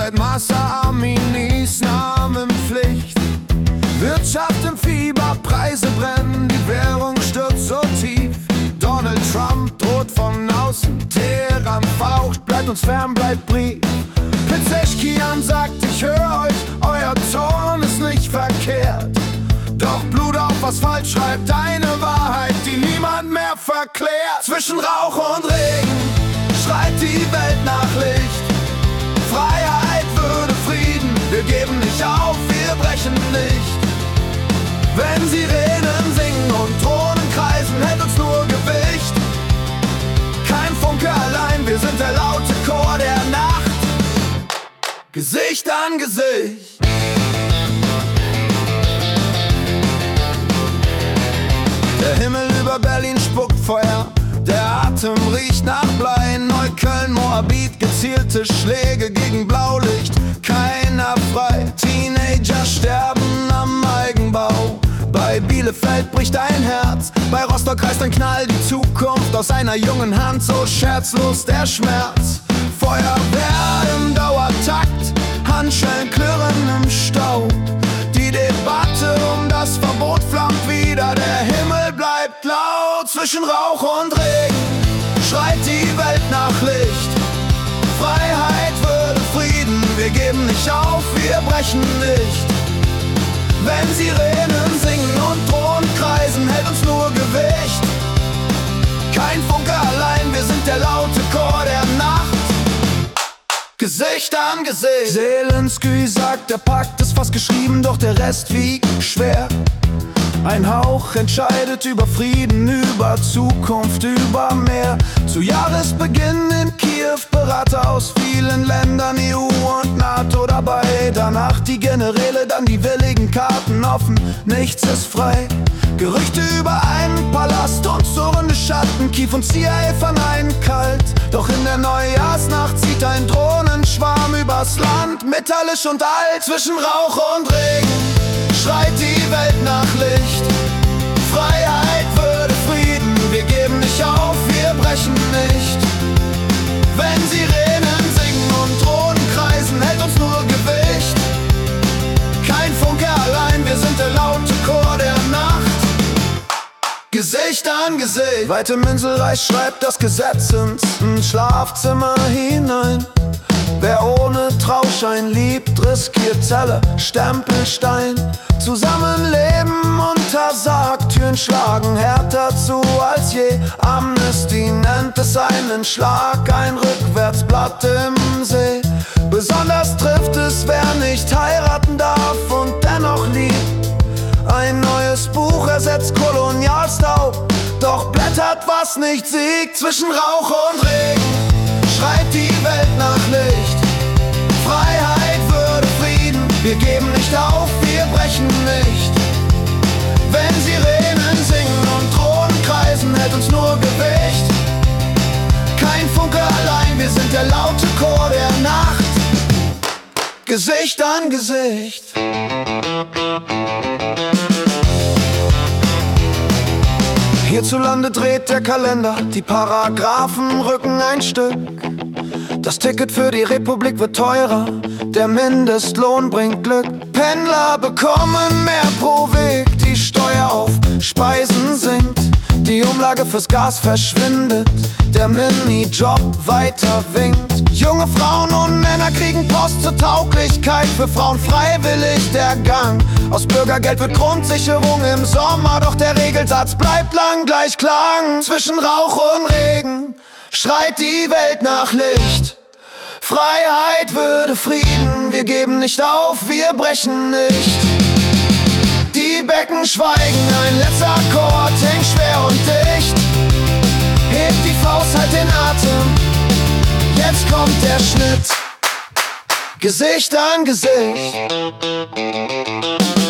seit Massa Aminis Namenpflicht. Wirtschaft im Fieber, Preise brennen, die Währung stürzt so tief. Donald Trump droht von außen, Teheran faucht, bleibt uns fern, bleibt Brief. Pezeshkian sagt, ich höre euch, euer Ton ist nicht verkehrt. Doch Blut auf Asphalt schreibt eine Wahrheit, die niemand mehr verklärt. Zwischen Rauch und Regen schreit die Welt nach Licht. Freiheit, Würde, Frieden, wir geben nicht auf, wir brechen nicht. Wenn Sirenen singen und Drohnen kreisen, hält uns nur Gewicht. Kein Funke allein, wir sind der laute Chor der Nacht. Gesicht an Gesicht. Der Himmel über Berlin spuckt Feuer, der Atem riecht nach Blei. Neukölln, Moabit, gezielte Schläge gegen Blaulicht, keiner frei. Teenager sterben am Eigenbau, bei Bielefeld bricht ein Herz, bei Rostock reißt ein Knall die Zukunft aus einer jungen Hand, so scherzlos der Schmerz. Feuerwehr im Dauertakt, Handschellen klirren im Stau. Die Debatte um das Verbot flammt wieder, der Himmel bleibt laut. Zwischen Rauch und Regen schreit die Welt nach Licht. Freiheit, Würde, Frieden, wir geben nicht auf, wir brechen nicht. Wenn Sirenen singen und Drohnen kreisen, hält uns nur Gewicht. Kein Funke allein, wir sind der laute Chor der Nacht. Gesicht an Gesicht. Zelensky sagt, der Pakt ist fast geschrieben, doch der Rest wiegt schwer. Ein Hauch entscheidet über Frieden, über Zukunft, über Meer. Zu Jahresbeginn in Kiew Berater aus vielen Ländern, EU und NATO dabei. Danach die Generäle, dann die willigen Karten offen, nichts ist frei. Gerüchte über einen Palast und surrende Schatten, Kiew und CIA verneinen kalt. Doch in der Neujahrsnacht zieht ein Drohnenschwarm übers Land, metallisch und alt. Zwischen Rauch und Regen schreit die Welt nach Licht. Freiheit, Würde, Frieden, wir geben nicht auf, wir brechen nicht. Wenn Sirenen singen und Drohnen kreisen, hält uns nur Gewicht. Kein Funke allein, wir sind der laute Chor der Nacht. Gesicht an Gesicht. Weit im Inselreich schreibt das Gesetz ins Schlafzimmer hinein. Wer ohne Trauschein liebt, riskiert Zelle, Stempelstein. Zusammenleben untersagt, Türen schlagen härter zu als je. Amnesty nennt es einen Schlag, ein Rückwärtsblatt im See. Besonders trifft es, wer nicht heiraten darf und dennoch liebt. Ein neues Buch ersetzt Kolonialstaub, doch blättert, was nicht siegt. Zwischen Rauch und Regen schreit die Welt nach Licht. Freiheit, Würde, Frieden, wir geben nicht auf, wir brechen nicht. Wenn Sirenen singen und Drohnen kreisen, hält uns nur Gewicht. Kein Funke allein, wir sind der laute Chor der Nacht. Gesicht an Gesicht. Hierzulande dreht der Kalender, die Paragraphen rücken ein Stück. Das Ticket für die Republik wird teurer, der Mindestlohn bringt Glück. Pendler bekommen mehr pro Weg, die Steuer auf Speisen sinkt. Die Umlage fürs Gas verschwindet, der Minijob weiter winkt. Junge Frauen und Männer kriegen Post zur Tauglichkeit, für Frauen freiwillig der Gang. Aus Bürgergeld wird Grundsicherung im Sommer, doch der Regelsatz bleibt lang gleich Klang. Zwischen Rauch und Regen schreit die Welt nach Licht. Freiheit, Würde, Frieden, wir geben nicht auf, wir brechen nicht. Die Becken schweigen, ein letzter Akkord hängt schwer und dicht. Hebt die Faust, halt den Atem, jetzt kommt der Schnitt. Gesicht an Gesicht.